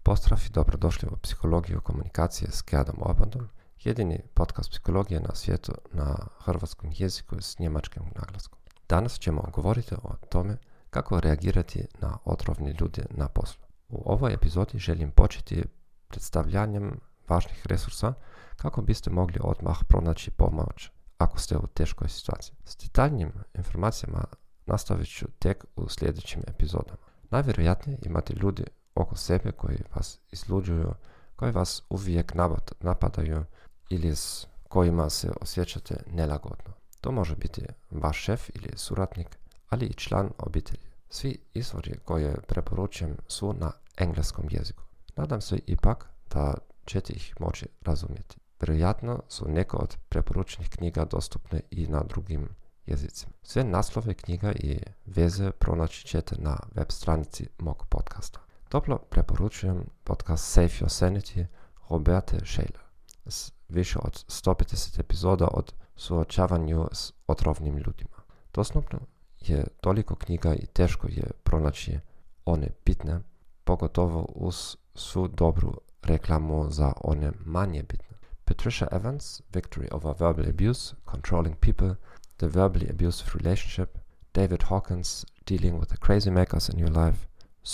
Pozdrav i dobrodošli u Psihologiju komunikacije s Gerdom Orbandom, jedini podcast psihologije na svijetu na hrvatskom jeziku s njemačkim naglaskom. Danas ćemo govoriti o tome kako reagirati na otrovne ljude na poslu. U ovoj epizodi želim početi predstavljanjem važnih resursa kako biste mogli odmah pronaći pomoć ako ste u teškoj situaciji. S detaljnim informacijama nastavit ću tek u sljedećim epizodama. Najvjerojatnije imate ljudi oko sebe koji vas izluđuju, koji vas uvijek napadaju ili s kojima se osjećate nelagodno. To može biti vaš šef ili suradnik, ali i član obitelji. Svi izvori koje preporučujem su na engleskom jeziku. Nadam se ipak da ćete ih moći razumjeti. Vjerojatno su neke od preporučenih knjiga dostupne i na drugim jezicima. Sve naslove knjiga i veze pronaći ćete na web stranici mog podcasta. Toplo preporučujem podcast Save Your Sanity Roberte Shaler s više od 150 epizoda od suočavanju s otrovnim ljudima. Dostupno je toliko knjiga i teško je pronaći one bitne, pogotovo uz svu dobru reklamu za one manje bitne. Patricia Evans, Victory over Verbal Abuse, Controlling People, The Verbally Abusive Relationship, David Hawkins, Dealing with the Crazy Makers in Your Life,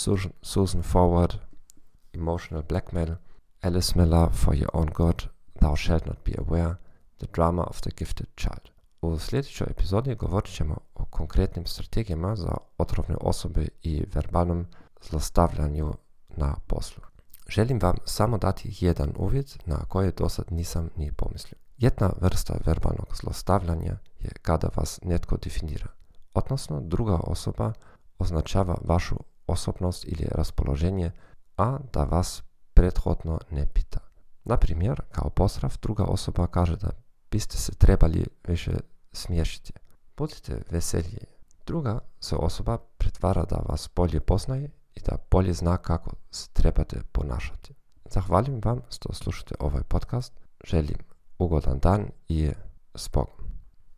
Susan Forward, Emotional Blackmail, Alice Miller, For Your Own Good, Thou Shalt Not Be Aware, The Drama of the Gifted Child. U sljedećoj epizodi govorit ćemo o konkretnim strategijama za otrovne osobe i verbalnom zlostavljanju na poslu. Želim vam samo dati jedan uvid na koje dosad nisam ni pomislio. Jedna vrsta verbalnog zlostavljanja je kada vas netko definira, odnosno druga osoba označava vašu osobnost ili raspoloženje, a da vas prethodno ne pita. Na primjer, kao pozdrav druga osoba kaže da biste se trebali više smiješiti. Budite veseliji. Druga se osoba pretvara da vas bolje poznaje i da bolje zna kako se trebate ponašati. Zahvaljujem vam što slušate ovaj podcast. Želim ugodan dan i s Bogom.